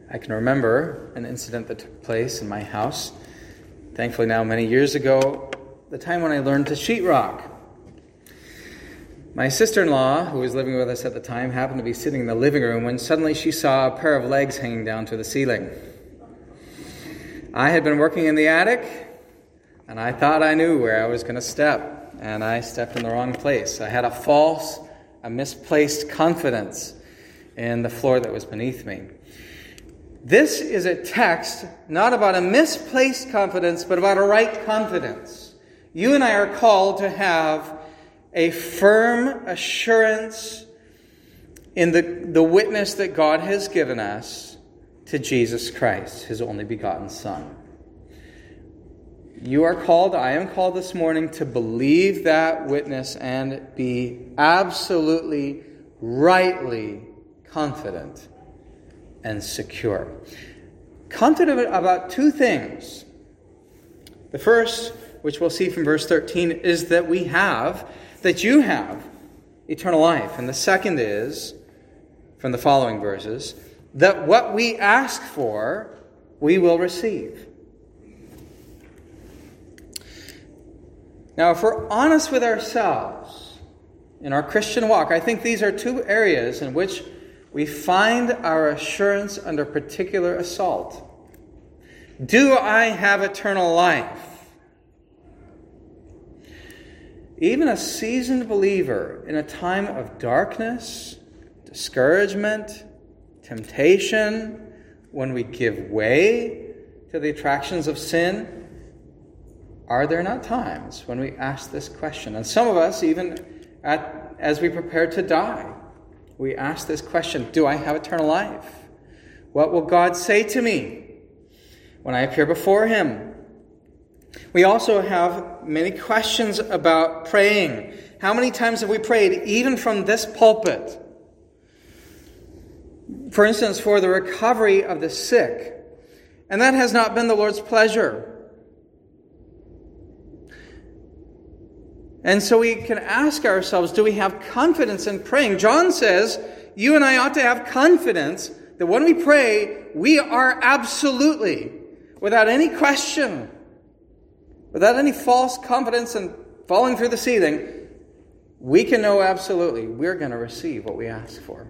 I can remember an incident that took place in my house, thankfully now many years ago, the time when I learned to sheetrock. My sister-in-law, who was living with us at the time, happened to be sitting in the living room when suddenly she saw a pair of legs hanging down to the ceiling. I had been working in the attic, and I thought I knew where I was going to step, and I stepped in the wrong place. I had a misplaced confidence in the floor that was beneath me. This is a text not about a misplaced confidence, but about a right confidence. You and I are called to have a firm assurance in the witness that God has given us to Jesus Christ, His only begotten Son. You are called, I am called this morning to believe that witness and be absolutely, rightly confident and secure. Confident about two things. The first, which we'll see from verse 13, is that you have eternal life. And the second is, from the following verses, that what we ask for, we will receive. Now, if we're honest with ourselves in our Christian walk, I think these are two areas in which we find our assurance under particular assault. Do I have eternal life? Even a seasoned believer in a time of darkness, discouragement, temptation, when we give way to the attractions of sin, are there not times when we ask this question? And some of us, even as we prepare to die, we ask this question, do I have eternal life? What will God say to me when I appear before Him? We also have many questions about praying. How many times have we prayed, even from this pulpit? For instance, for the recovery of the sick. And that has not been the Lord's pleasure. And so we can ask ourselves, do we have confidence in praying? John says, you and I ought to have confidence that when we pray, we are absolutely, without any question, without any false confidence and falling through the ceiling, we can know absolutely we're going to receive what we ask for.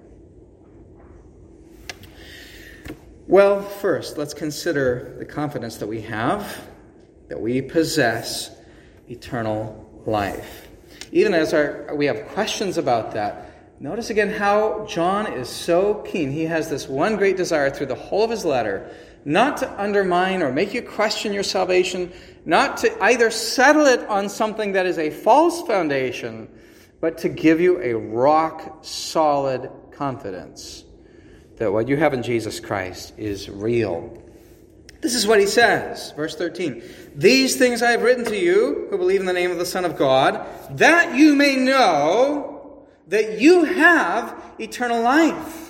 Well, first, let's consider the confidence that we have, that we possess eternal life. Even as we have questions about that, notice again how John is so keen. He has this one great desire through the whole of his letter, not to undermine or make you question your salvation, not to either settle it on something that is a false foundation, but to give you a rock-solid confidence that what you have in Jesus Christ is real. This is what he says, verse 13. These things I have written to you who believe in the name of the Son of God, that you may know that you have eternal life.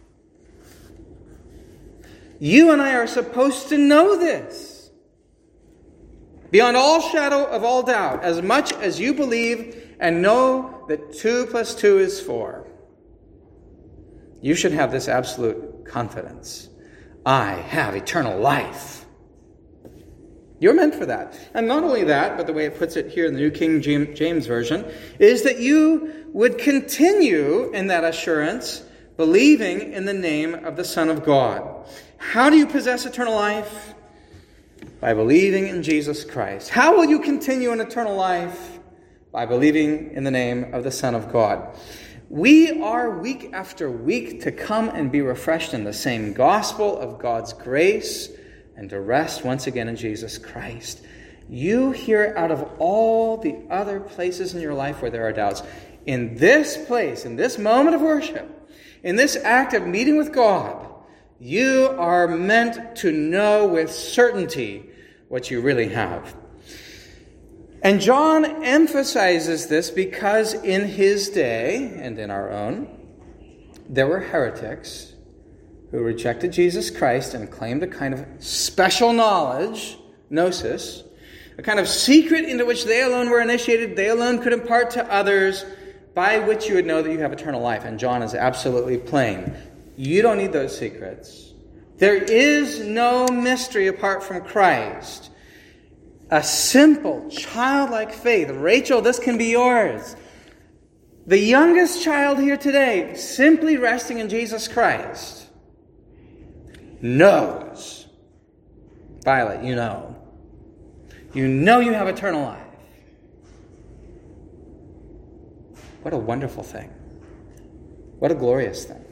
You and I are supposed to know this. Beyond all shadow of all doubt, as much as you believe and know that 2 + 2 is 4. You should have this absolute confidence. I have eternal life. You're meant for that. And not only that, but the way it puts it here in the New King James Version, is that you would continue in that assurance, believing in the name of the Son of God. How do you possess eternal life? By believing in Jesus Christ. How will you continue in eternal life? By believing in the name of the Son of God. We are week after week to come and be refreshed in the same gospel of God's grace and to rest once again in Jesus Christ. You hear out of all the other places in your life where there are doubts. In this place, in this moment of worship, in this act of meeting with God, you are meant to know with certainty what you really have. And John emphasizes this because in his day, and in our own, there were heretics who rejected Jesus Christ and claimed a kind of special knowledge, gnosis, a kind of secret into which they alone were initiated, they alone could impart to others, by which you would know that you have eternal life. And John is absolutely plain. You don't need those secrets. There is no mystery apart from Christ. A simple, childlike faith. Rachel, this can be yours. The youngest child here today, simply resting in Jesus Christ, knows. Violet, you know. You know you have eternal life. What a wonderful thing. What a glorious thing.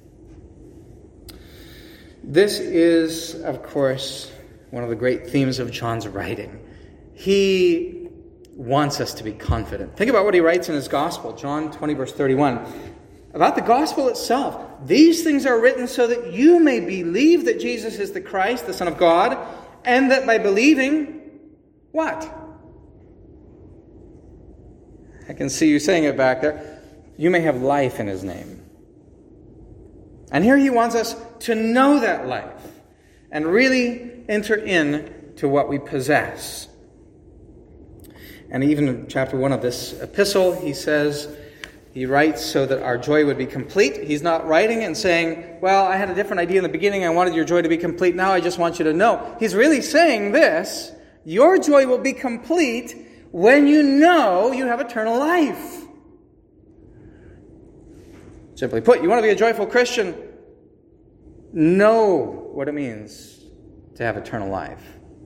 This is, of course, one of the great themes of John's writing. He wants us to be confident. Think about what he writes in his gospel, John 20, verse 31. About the gospel itself. These things are written so that you may believe that Jesus is the Christ, the Son of God, and that by believing, what? I can see you saying it back there. You may have life in his name. And here he wants us to know that life and really enter into what we possess. And even in chapter 1 of this epistle, he writes so that our joy would be complete. He's not writing and saying, well, I had a different idea in the beginning. I wanted your joy to be complete. Now I just want you to know. He's really saying this. Your joy will be complete when you know you have eternal life. Simply put, you want to be a joyful Christian? Know what it means to have eternal life.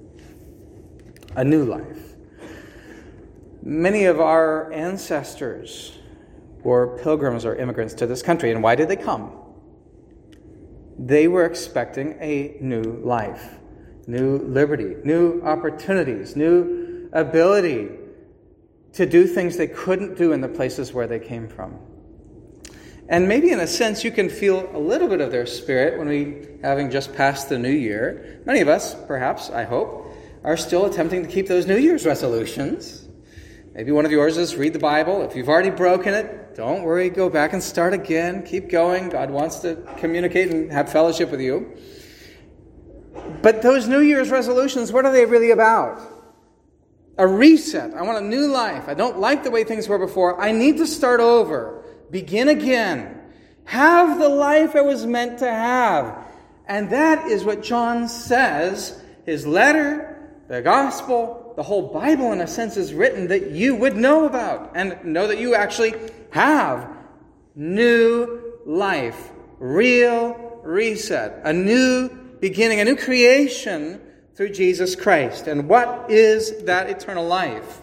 A new life. Many of our ancestors were pilgrims or immigrants to this country. And why did they come? They were expecting a new life, new liberty, new opportunities, new ability to do things they couldn't do in the places where they came from. And maybe in a sense you can feel a little bit of their spirit when we, having just passed the new year, many of us, perhaps, I hope, are still attempting to keep those New Year's resolutions. Maybe one of yours is read the Bible. If you've already broken it, don't worry, go back and start again. Keep going. God wants to communicate and have fellowship with you. But those New Year's resolutions, what are they really about? A reset. I want a new life. I don't like the way things were before. I need to start over. Begin again. Have the life I was meant to have. And that is what John says. His letter, the gospel, the whole Bible in a sense is written that you would know about. And know that you actually have new life. Real reset. A new beginning. A new creation through Jesus Christ. And what is that eternal life?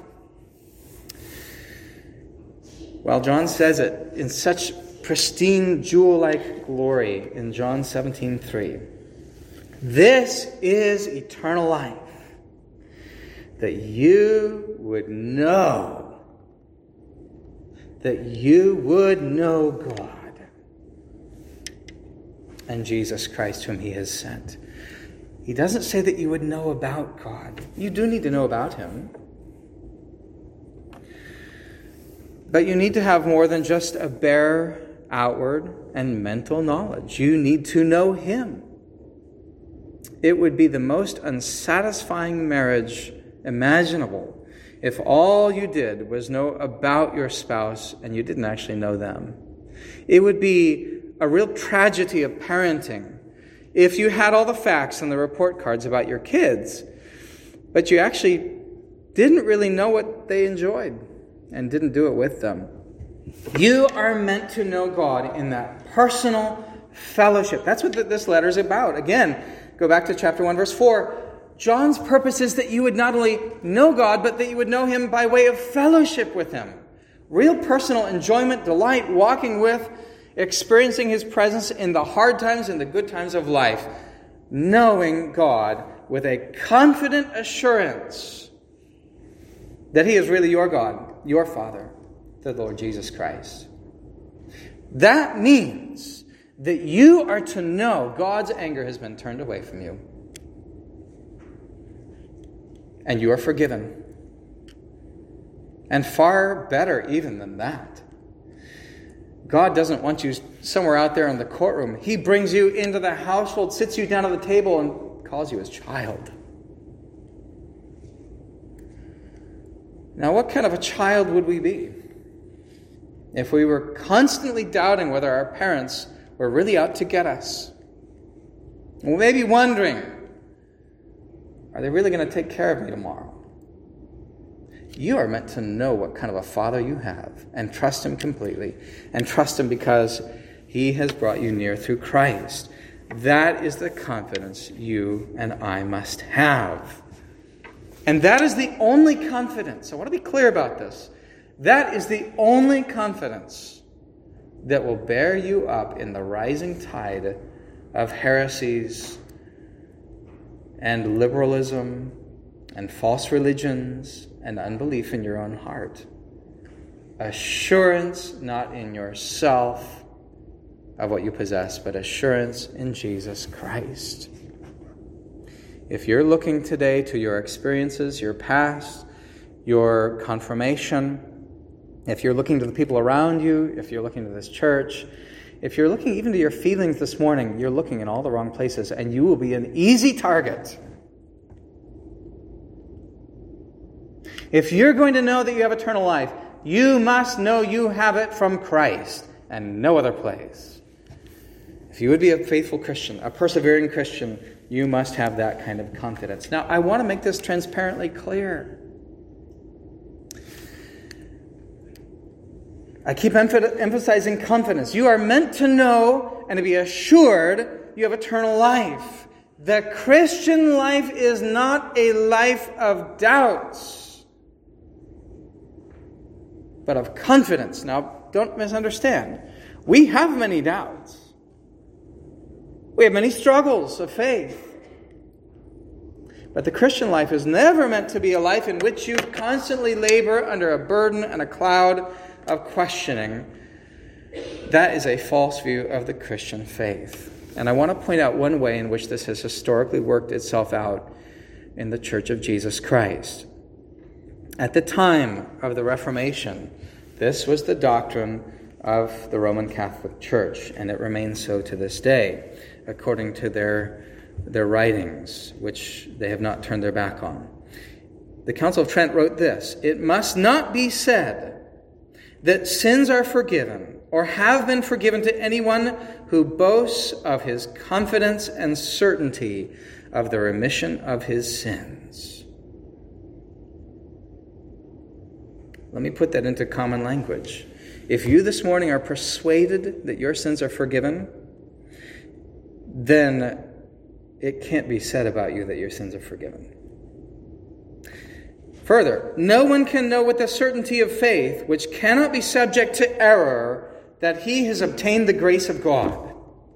Well, John says it in such pristine, jewel-like glory in John 17:3. This is eternal life, that you would know God and Jesus Christ whom he has sent. He doesn't say that you would know about God. You do need to know about him. But you need to have more than just a bare outward and mental knowledge. You need to know him. It would be the most unsatisfying marriage imaginable if all you did was know about your spouse and you didn't actually know them. It would be a real tragedy of parenting if you had all the facts and the report cards about your kids, but you actually didn't really know what they enjoyed and didn't do it with them. You are meant to know God in that personal fellowship. That's what this letter is about. Again, go back to chapter 1, verse 4. John's purpose is that you would not only know God, but that you would know him by way of fellowship with him. Real personal enjoyment, delight, walking with, experiencing his presence in the hard times and the good times of life. Knowing God with a confident assurance that he is really your God, your Father, the Lord Jesus Christ. That means that you are to know God's anger has been turned away from you. And you are forgiven. And far better even than that, God doesn't want you somewhere out there in the courtroom. He brings you into the household, sits you down at the table, and calls you his child. Now, what kind of a child would we be if we were constantly doubting whether our parents were really out to get us? We may be wondering, are they really going to take care of me tomorrow? You are meant to know what kind of a Father you have and trust Him completely, and trust Him because He has brought you near through Christ. That is the confidence you and I must have. And that is the only confidence. I want to be clear about this. That is the only confidence that will bear you up in the rising tide of heresies and liberalism and false religions and unbelief in your own heart. Assurance not in yourself of what you possess, but assurance in Jesus Christ. If you're looking today to your experiences, your past, your confirmation, if you're looking to the people around you, if you're looking to this church, if you're looking even to your feelings this morning, you're looking in all the wrong places, and you will be an easy target. If you're going to know that you have eternal life, you must know you have it from Christ and no other place. If you would be a faithful Christian, a persevering Christian, you must have that kind of confidence. Now, I want to make this transparently clear. I keep emphasizing confidence. You are meant to know and to be assured you have eternal life. The Christian life is not a life of doubts, but of confidence. Now, don't misunderstand. We have many doubts. We have many struggles of faith. But the Christian life is never meant to be a life in which you constantly labor under a burden and a cloud of questioning. That is a false view of the Christian faith. And I want to point out one way in which this has historically worked itself out in the Church of Jesus Christ. At the time of the Reformation, this was the doctrine of the Roman Catholic Church, and it remains so to this day, according to their writings, which they have not turned their back on. The Council of Trent wrote this: "It must not be said that sins are forgiven or have been forgiven to anyone who boasts of his confidence and certainty of the remission of his sins." Let me put that into common language. If you this morning are persuaded that your sins are forgiven, then it can't be said about you that your sins are forgiven. Further, no one can know with the certainty of faith, which cannot be subject to error, that he has obtained the grace of God.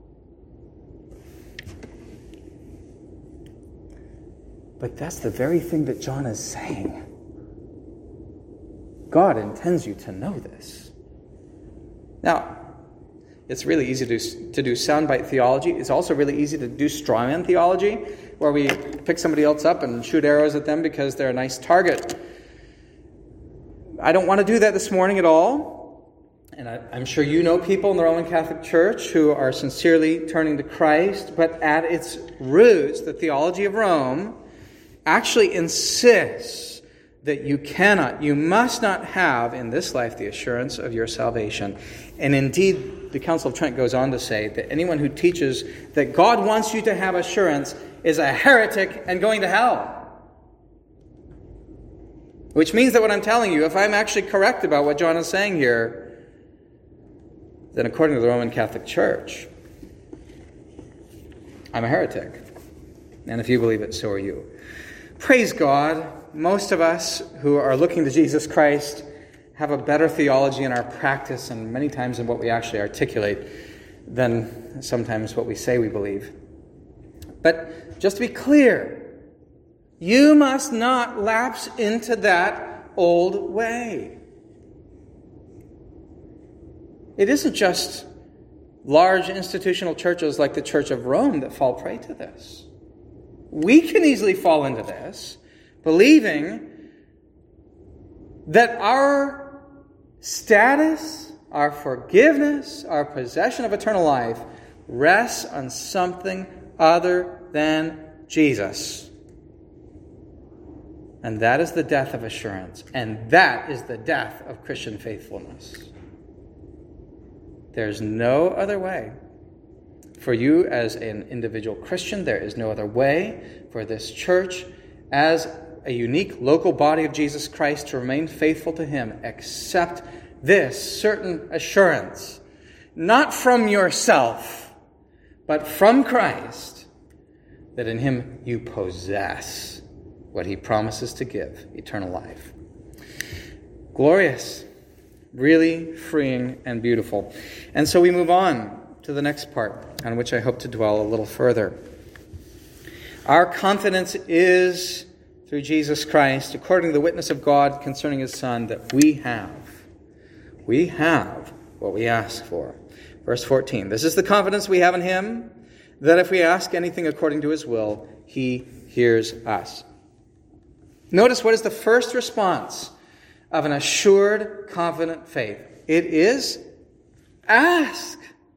But that's the very thing that John is saying. God intends you to know this. Now, it's really easy to do soundbite theology. It's also really easy to do strawman theology, where we pick somebody else up and shoot arrows at them because they're a nice target. I don't want to do that this morning at all. And I'm sure you know people in the Roman Catholic Church who are sincerely turning to Christ, but at its roots, the theology of Rome actually insists that you must not have in this life the assurance of your salvation. And indeed, the Council of Trent goes on to say that anyone who teaches that God wants you to have assurance is a heretic and going to hell. Which means that what I'm telling you, if I'm actually correct about what John is saying here, then according to the Roman Catholic Church, I'm a heretic. And if you believe it, so are you. Praise God. Most of us who are looking to Jesus Christ have a better theology in our practice, and many times in what we actually articulate, than sometimes what we say we believe. But just to be clear, you must not lapse into that old way. It isn't just large institutional churches like the Church of Rome that fall prey to this. We can easily fall into this, believing that our status, our forgiveness, our possession of eternal life rests on something other than Jesus. And that is the death of assurance. And that is the death of Christian faithfulness. There's no other way. for you as an individual Christian. There is no other way for this church as a unique local body of Jesus Christ to remain faithful to him except this certain assurance, not from yourself, but from Christ, that in him you possess what he promises to give, eternal life. Glorious, really freeing and beautiful. And so we move on to the next part, on which I hope to dwell a little further. Our confidence is through Jesus Christ, according to the witness of God concerning his Son, that we have what we ask for. Verse 14, this is the confidence we have in him, that if we ask anything according to his will, he hears us. Notice what is the first response of an assured, confident faith. It is ask.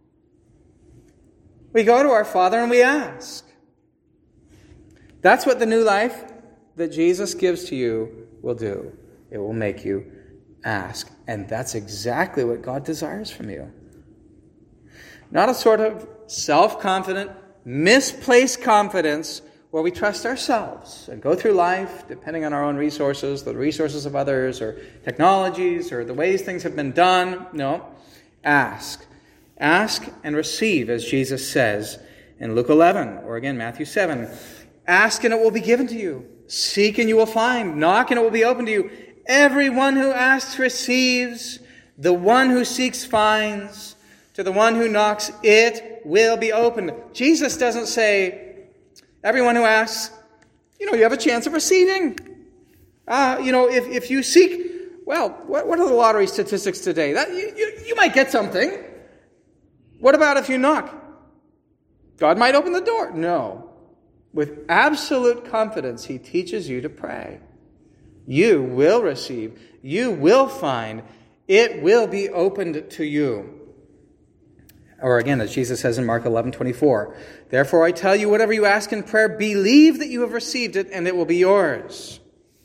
We go to our Father and we ask. That's what the new life that Jesus gives to you will do. It will make you ask. And that's exactly what God desires from you. Not a sort of self-confident, misplaced confidence where we trust ourselves and go through life depending on our own resources, the resources of others, or technologies, or the ways things have been done. No. Ask. Ask and receive, as Jesus says in Luke 11, or again, Matthew 7. Ask and it will be given to you. Seek and you will find. Knock and it will be opened to you. Everyone who asks receives. The one who seeks finds. To the one who knocks, it will be opened. Jesus doesn't say, everyone who asks, you have a chance of receiving. If you seek, well, what are the lottery statistics today? That you might get something. What about if you knock? God might open the door. No. With absolute confidence, he teaches you to pray. You will receive. You will find. It will be opened to you. Or again, as Jesus says in Mark 11:24, therefore I tell you, whatever you ask in prayer, believe that you have received it, and it will be yours.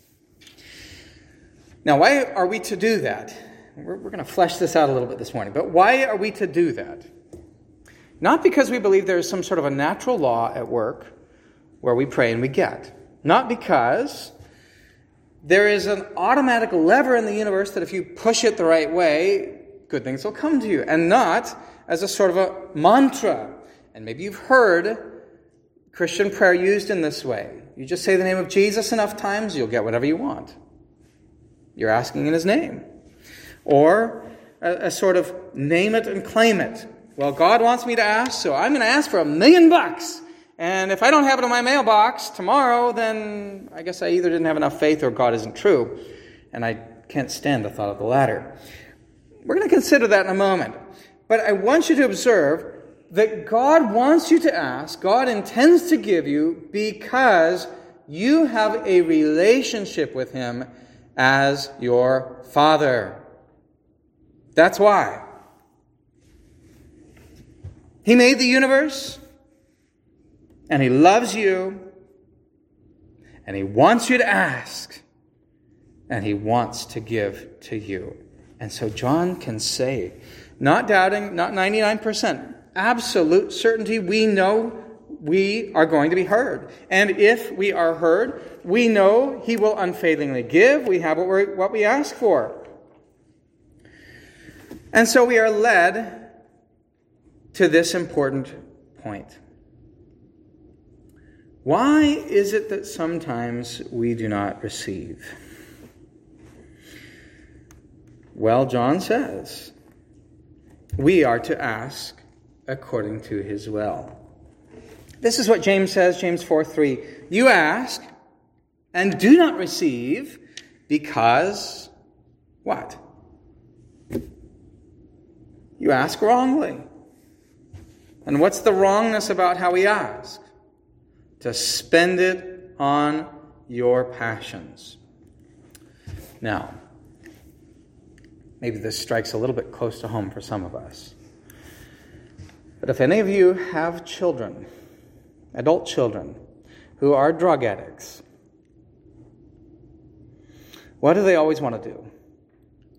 Now, why are we to do that? We're going to flesh this out a little bit this morning. But why are we to do that? Not because we believe there is some sort of a natural law at work where we pray and we get. Not because there is an automatic lever in the universe that if you push it the right way, good things will come to you. And not as a sort of a mantra. And maybe you've heard Christian prayer used in this way. You just say the name of Jesus enough times, you'll get whatever you want. You're asking in his name. Or a sort of name it and claim it. Well, God wants me to ask, so I'm going to ask for $1 million. And if I don't have it in my mailbox tomorrow, then I guess I either didn't have enough faith or God isn't true. And I can't stand the thought of the latter. We're going to consider that in a moment. But I want you to observe that God wants you to ask, God intends to give you because you have a relationship with him as your Father. That's why. He made the universe, and he loves you, and he wants you to ask, and he wants to give to you. And so John can say, not doubting, not 99%, absolute certainty, we know we are going to be heard. And if we are heard, we know he will unfailingly give. We have what we ask for. And so we are led to this important point. Why is it that sometimes we do not receive? Well, John says, we are to ask according to his will. This is what James says, James 4:3. You ask and do not receive because what? You ask wrongly. And what's the wrongness about how we ask? To spend it on your passions. Now, maybe this strikes a little bit close to home for some of us. But if any of you have children, adult children, who are drug addicts, what do they always want to do?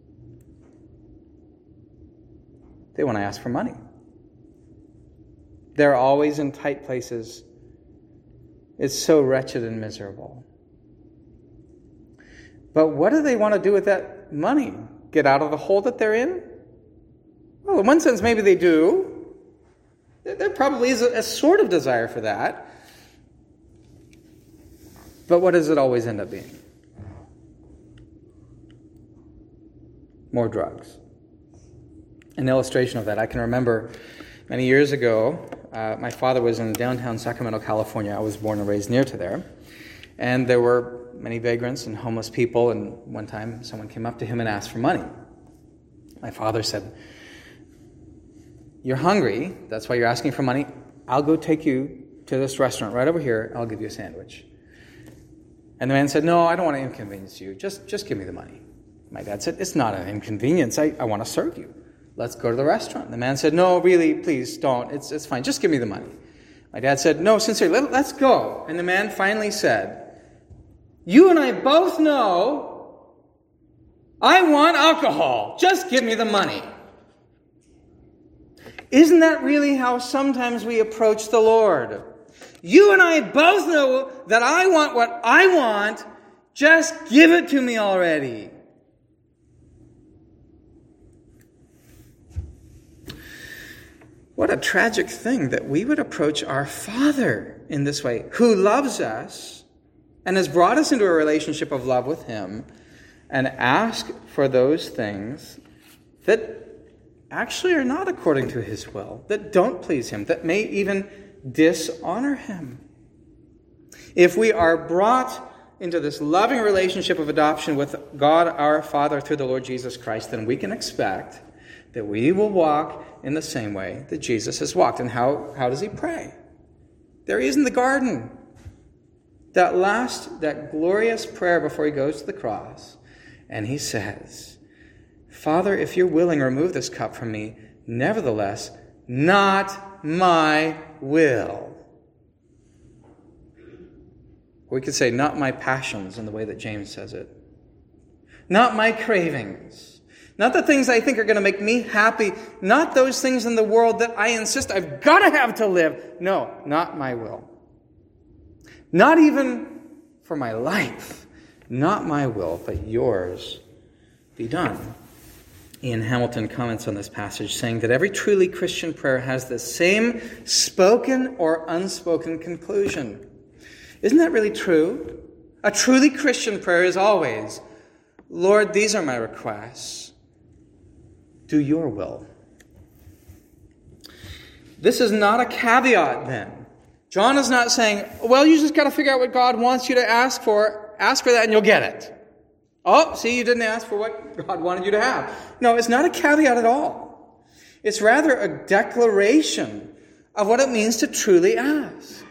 They want to ask for money. They're always in tight places. It's so wretched and miserable. But what do they want to do with that money? Get out of the hole that they're in? Well, in one sense, maybe they do. There probably is a sort of desire for that. But what does it always end up being? More drugs. An illustration of that, I can remember many years ago, my father was in downtown Sacramento, California. I was born and raised near to there. And there were many vagrants and homeless people, and one time someone came up to him and asked for money. My father said, "You're hungry, that's why you're asking for money. I'll go take you to this restaurant right over here. I'll give you a sandwich." And the man said, "No, I don't want to inconvenience you. Just give me the money." My dad said, "It's not an inconvenience. I want to serve you. Let's go to the restaurant." The man said, "No, really, please don't. It's fine. Just give me the money." My dad said, "No, sincerely, let's go." And the man finally said, "You and I both know I want alcohol. Just give me the money." Isn't that really how sometimes we approach the Lord? You and I both know that I want what I want. Just give it to me already. What a tragic thing that we would approach our Father in this way, who loves us and has brought us into a relationship of love with Him, and ask for those things that actually are not according to His will, that don't please Him, that may even dishonor Him. If we are brought into this loving relationship of adoption with God our Father through the Lord Jesus Christ, then we can expect that we will walk in the same way that Jesus has walked. And how does He pray? There He is in the garden. That glorious prayer before He goes to the cross. And He says, "Father, if you're willing, remove this cup from me. Nevertheless, not my will." We could say, "Not my passions," in the way that James says it. Not my cravings. Not the things I think are going to make me happy. Not those things in the world that I insist I've got to have to live. No, not my will. Not even for my life. Not my will, but yours be done. Ian Hamilton comments on this passage, saying that every truly Christian prayer has the same spoken or unspoken conclusion. Isn't that really true? A truly Christian prayer is always, "Lord, these are my requests. Do your will." This is not a caveat then. John is not saying, well, you just got to figure out what God wants you to ask for. Ask for that and you'll get it. Oh, see, you didn't ask for what God wanted you to have. No, it's not a caveat at all. It's rather a declaration of what it means to truly ask.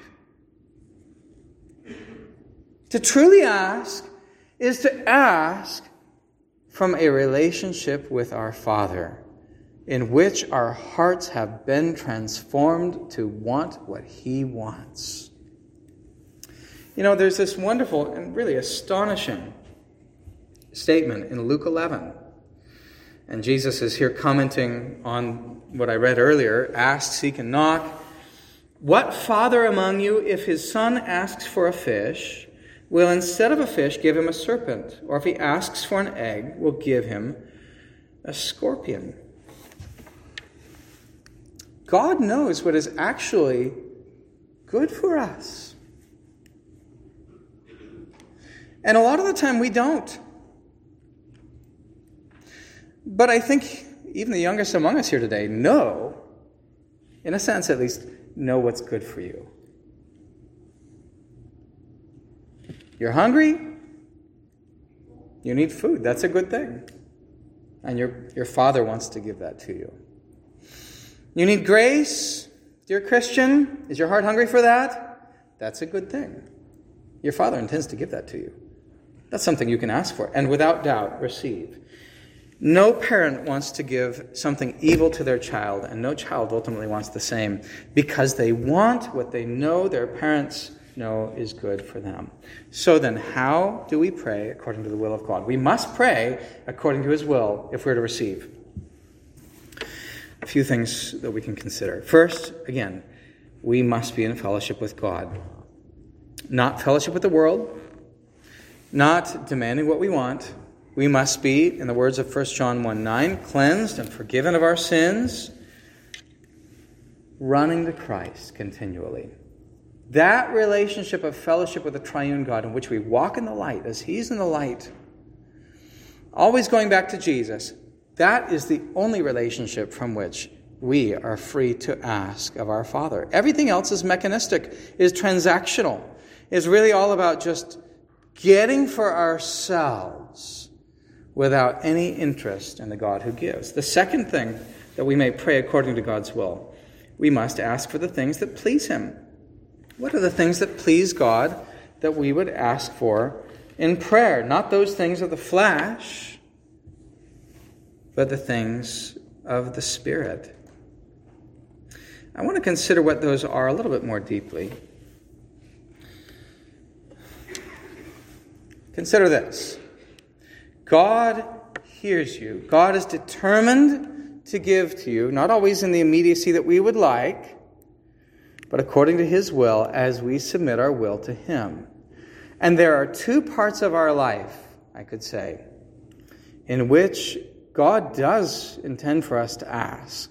To truly ask is to ask from a relationship with our Father, in which our hearts have been transformed to want what He wants. You know, there's this wonderful and really astonishing statement in Luke 11. And Jesus is here commenting on what I read earlier, ask, seek, and knock. What father among you, if his son asks for a fish, will instead of a fish give him a serpent? Or if he asks for an egg, will give him a scorpion? God knows what is actually good for us. And a lot of the time we don't. But I think even the youngest among us here today know, in a sense at least, know what's good for you. You're hungry? You need food. That's a good thing. And your Father wants to give that to you. You need grace, dear Christian. Is your heart hungry for that? That's a good thing. Your Father intends to give that to you. That's something you can ask for and without doubt receive. No parent wants to give something evil to their child, and no child ultimately wants the same, because they want what they know their parents know is good for them. So then, how do we pray according to the will of God? We must pray according to His will if we're to receive. A few things that we can consider. First, again, we must be in fellowship with God. Not fellowship with the world, not demanding what we want. We must be, in the words of 1 John 1:9, cleansed and forgiven of our sins, running to Christ continually. That relationship of fellowship with the triune God in which we walk in the light as He's in the light, always going back to Jesus, that is the only relationship from which we are free to ask of our Father. Everything else is mechanistic, is transactional, is really all about just getting for ourselves without any interest in the God who gives. The second thing that we may pray according to God's will, we must ask for the things that please Him. What are the things that please God that we would ask for in prayer? Not those things of the flesh, but the things of the Spirit. I want to consider what those are a little bit more deeply. Consider this. God hears you. God is determined to give to you, not always in the immediacy that we would like, but according to His will as we submit our will to Him. And there are two parts of our life, I could say, in which God does intend for us to ask.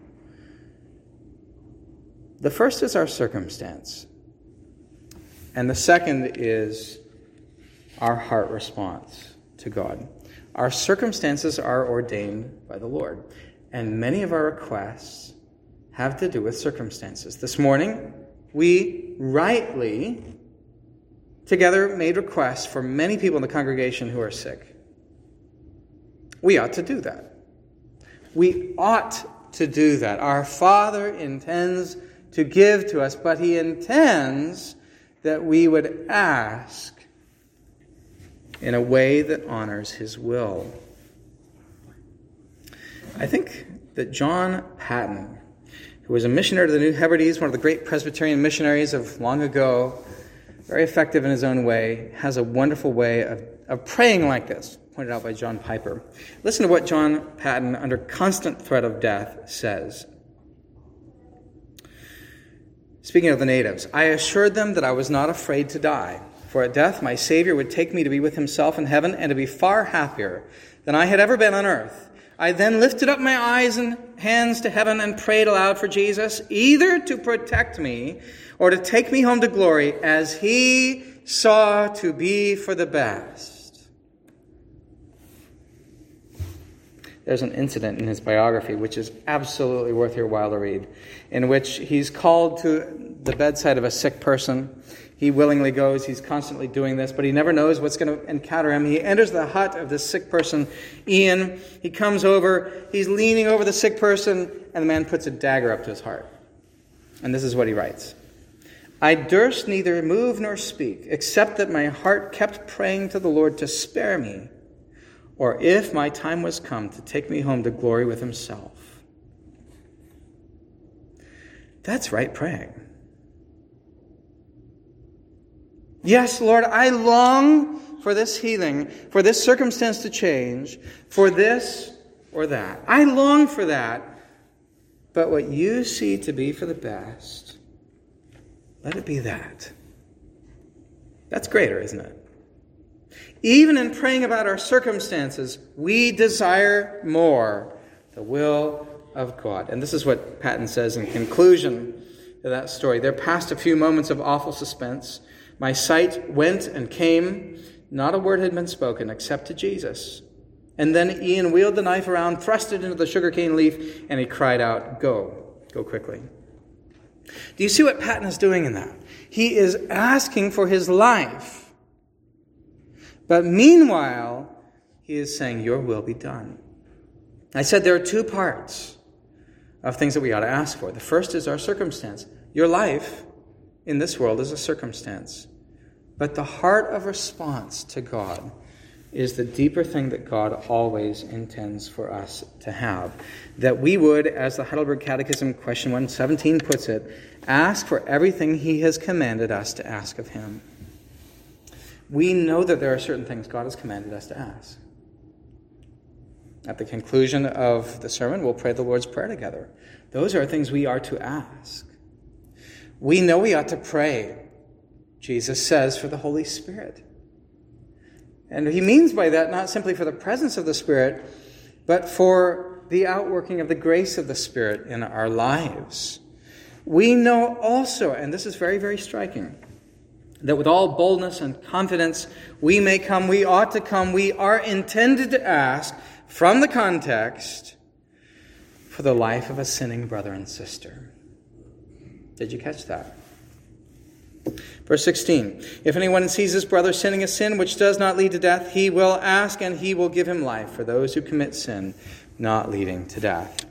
The first is our circumstance, and the second is our heart response to God. Our circumstances are ordained by the Lord, and many of our requests have to do with circumstances. This morning, we rightly together made requests for many people in the congregation who are sick. We ought to do that. We ought to do that. Our Father intends to give to us, but He intends that we would ask in a way that honors His will. I think that John Paton, who was a missionary to the New Hebrides, one of the great Presbyterian missionaries of long ago, very effective in his own way, has a wonderful way of praying like this, pointed out by John Piper. Listen to what John Paton, under constant threat of death, says. Speaking of the natives, I assured them that I was not afraid to die, for at death my Savior would take me to be with Himself in heaven and to be far happier than I had ever been on earth. I then lifted up my eyes and hands to heaven and prayed aloud for Jesus, either to protect me or to take me home to glory, as He saw to be for the best. There's an incident in his biography which is absolutely worth your while to read, in which he's called to the bedside of a sick person. He willingly goes. He's constantly doing this, but he never knows what's going to encounter him. He enters the hut of this sick person, Ian. He comes over. He's leaning over the sick person, and the man puts a dagger up to his heart. And this is what he writes. I durst neither move nor speak, except that my heart kept praying to the Lord to spare me, or if my time was come, to take me home to glory with Himself. That's right praying. Yes, Lord, I long for this healing, for this circumstance to change, for this or that. I long for that, but what You see to be for the best, let it be that. That's greater, isn't it? Even in praying about our circumstances, we desire more the will of God. And this is what Paton says in conclusion to that story. There passed a few moments of awful suspense. My sight went and came. Not a word had been spoken except to Jesus. And then Ian wheeled the knife around, thrust it into the sugarcane leaf, and he cried out, Go quickly. Do you see what Paton is doing in that? He is asking for his life. But meanwhile, he is saying, Your will be done. I said there are two parts of things that we ought to ask for. The first is our circumstance. Your life in this world is a circumstance. But the heart of response to God is the deeper thing that God always intends for us to have. That we would, as the Heidelberg Catechism, question 117 puts it, ask for everything He has commanded us to ask of Him. We know that there are certain things God has commanded us to ask. At the conclusion of the sermon, we'll pray the Lord's Prayer together. Those are things we are to ask. we know we ought to pray, Jesus says, for the Holy Spirit. And he means by that not simply for the presence of the Spirit, but for the outworking of the grace of the Spirit in our lives. We know also, and this is very, very striking, that with all boldness and confidence we may come, we ought to come, we are intended to ask from the context for the life of a sinning brother and sister. Did you catch that? Verse 16, if anyone sees his brother sinning a sin which does not lead to death, he will ask and he will give him life for those who commit sin not leading to death.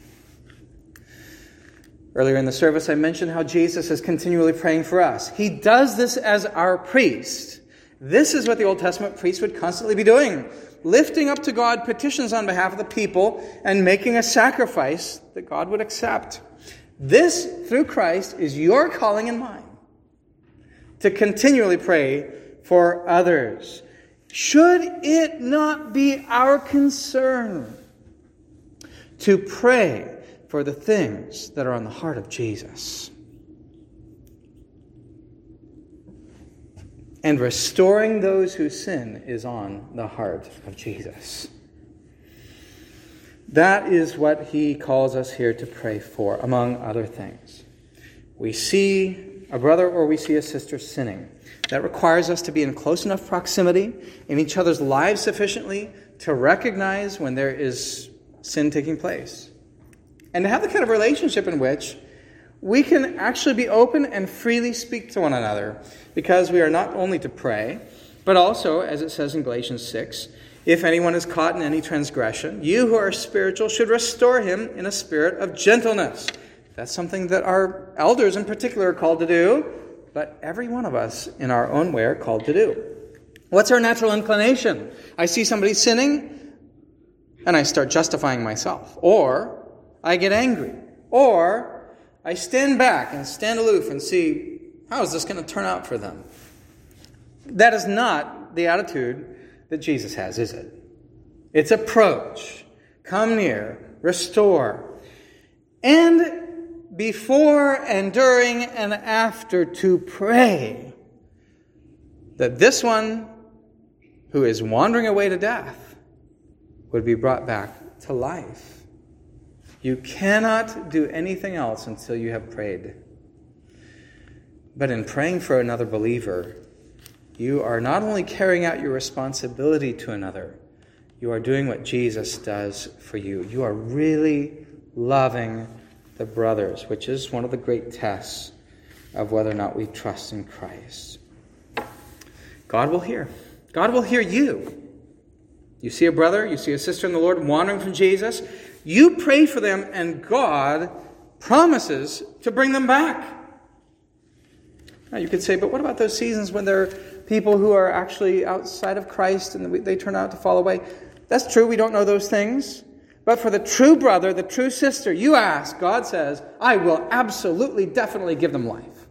Earlier in the service, I mentioned how Jesus is continually praying for us. He does this as our priest. This is what the Old Testament priest would constantly be doing, lifting up to God petitions on behalf of the people and making a sacrifice that God would accept. This, through Christ, is your calling and mine, to continually pray for others. Should it not be our concern to pray for the things that are on the heart of Jesus? And restoring those who sin is on the heart of Jesus. That is what he calls us here to pray for, among other things. We see a brother or we see a sister sinning. That requires us to be in close enough proximity in each other's lives sufficiently to recognize when there is sin taking place. And to have the kind of relationship in which we can actually be open and freely speak to one another, because we are not only to pray, but also, as it says in Galatians 6, if anyone is caught in any transgression, you who are spiritual should restore him in a spirit of gentleness. That's something that our elders in particular are called to do, but every one of us in our own way are called to do. What's our natural inclination? I see somebody sinning, and I start justifying myself. Or I get angry. Or I stand back and stand aloof and see, how is this going to turn out for them? That is not the attitude that Jesus has, is it? It's approach. Come near. Restore. And before and during and after to pray that this one who is wandering away to death would be brought back to life. You cannot do anything else until you have prayed. But in praying for another believer, you are not only carrying out your responsibility to another, you are doing what Jesus does for you. You are really loving the brothers, which is one of the great tests of whether or not we trust in Christ. God will hear. God will hear you. You see a brother, you see a sister in the Lord wandering from Jesus, you pray for them, and God promises to bring them back. Now you could say, but what about those seasons when there are people who are actually outside of Christ and they turn out to fall away? That's true, we don't know those things. But for the true brother, the true sister, you ask, God says, I will absolutely, definitely give them life.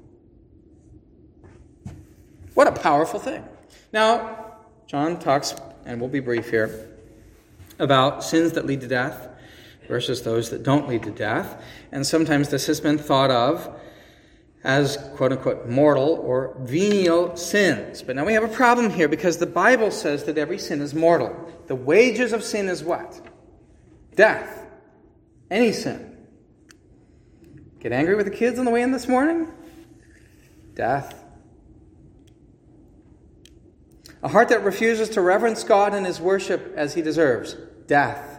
What a powerful thing. Now, John talks, and we'll be brief here, about sins that lead to death versus those that don't lead to death. And sometimes this has been thought of as, quote-unquote, mortal or venial sins. But now we have a problem here, because the Bible says that every sin is mortal. The wages of sin is what? Death. Any sin. Get angry with the kids on the way in this morning? Death. A heart that refuses to reverence God and his worship as he deserves? Death.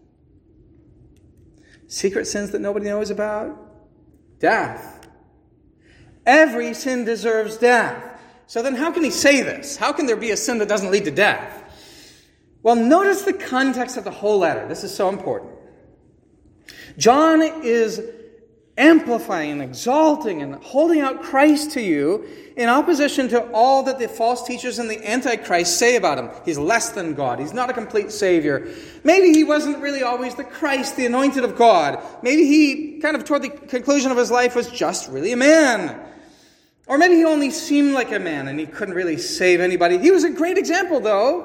Secret sins that nobody knows about? Death. Every sin deserves death. So then how can he say this? How can there be a sin that doesn't lead to death? Well, notice the context of the whole letter. This is so important. John is amplifying and exalting and holding out Christ to you in opposition to all that the false teachers and the Antichrist say about him. He's less than God. He's not a complete Savior. Maybe he wasn't really always the Christ, the anointed of God. Maybe he, kind of toward the conclusion of his life, was just really a man. Or maybe he only seemed like a man and he couldn't really save anybody. He was a great example, though.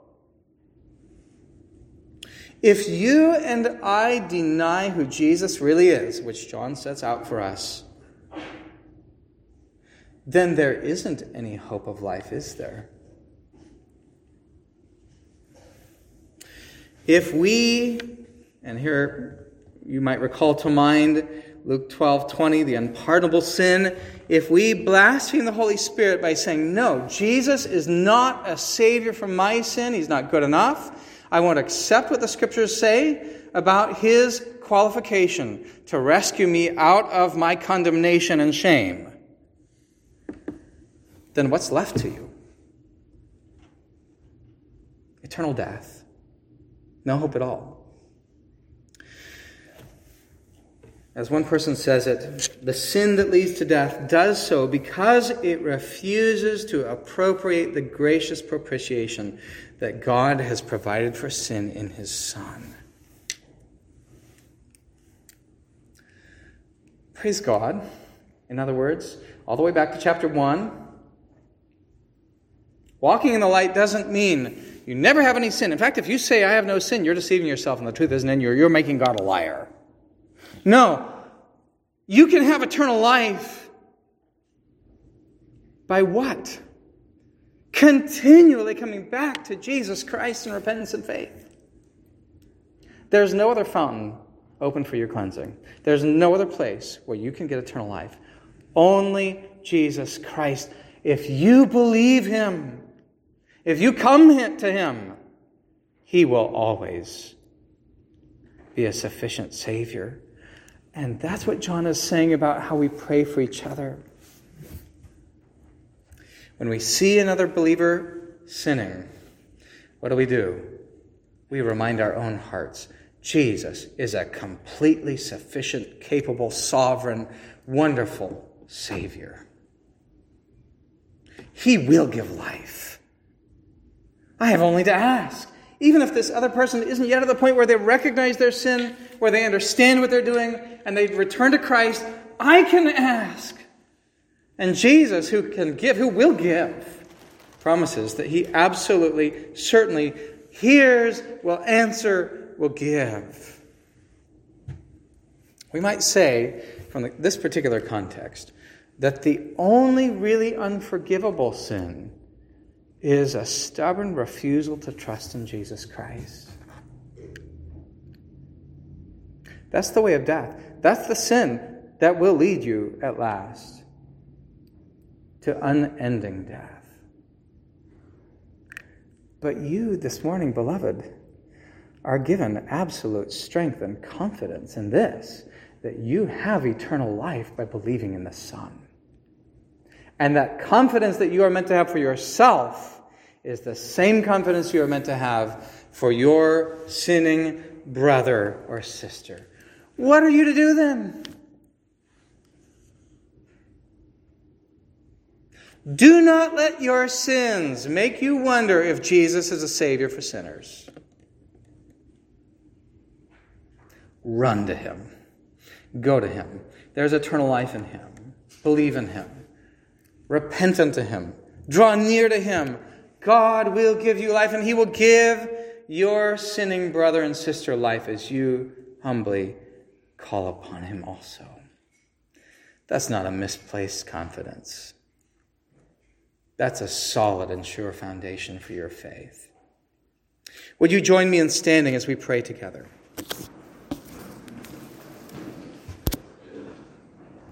If you and I deny who Jesus really is, which John sets out for us, then there isn't any hope of life, is there? If we, and here you might recall to mind Luke 12:20, the unpardonable sin, if we blaspheme the Holy Spirit by saying, no, Jesus is not a Savior for my sin, he's not good enough, I won't accept what the Scriptures say about his qualification to rescue me out of my condemnation and shame, then what's left to you? Eternal death. No hope at all. As one person says it, the sin that leads to death does so because it refuses to appropriate the gracious propitiation that God has provided for sin in his Son. Praise God. In other words, all the way back to chapter 1, walking in the light doesn't mean you never have any sin. In fact, if you say, I have no sin, you're deceiving yourself and the truth isn't in you. You're making God a liar. No. You can have eternal life by what? Continually coming back to Jesus Christ in repentance and faith. There's no other fountain open for your cleansing. There's no other place where you can get eternal life. Only Jesus Christ. If you believe him, if you come to him, he will always be a sufficient Savior. And that's what John is saying about how we pray for each other. When we see another believer sinning, what do? We remind our own hearts, Jesus is a completely sufficient, capable, sovereign, wonderful Savior. He will give life. I have only to ask. Even if this other person isn't yet at the point where they recognize their sin, where they understand what they're doing, and they return to Christ, I can ask. And Jesus, who will give, promises that he absolutely, certainly hears, will answer, will give. We might say, from this particular context, that the only really unforgivable sin is a stubborn refusal to trust in Jesus Christ. That's the way of death. That's the sin that will lead you at last to unending death. But you this morning, beloved, are given absolute strength and confidence in this, that you have eternal life by believing in the Son. And that confidence that you are meant to have for yourself is the same confidence you are meant to have for your sinning brother or sister. What are you to do then? Do not let your sins make you wonder if Jesus is a Savior for sinners. Run to him. Go to him. There's eternal life in him. Believe in him. Repent unto him. Draw near to him. God will give you life, and he will give your sinning brother and sister life as you humbly call upon him also. That's not a misplaced confidence. That's a solid and sure foundation for your faith. Would you join me in standing as we pray together?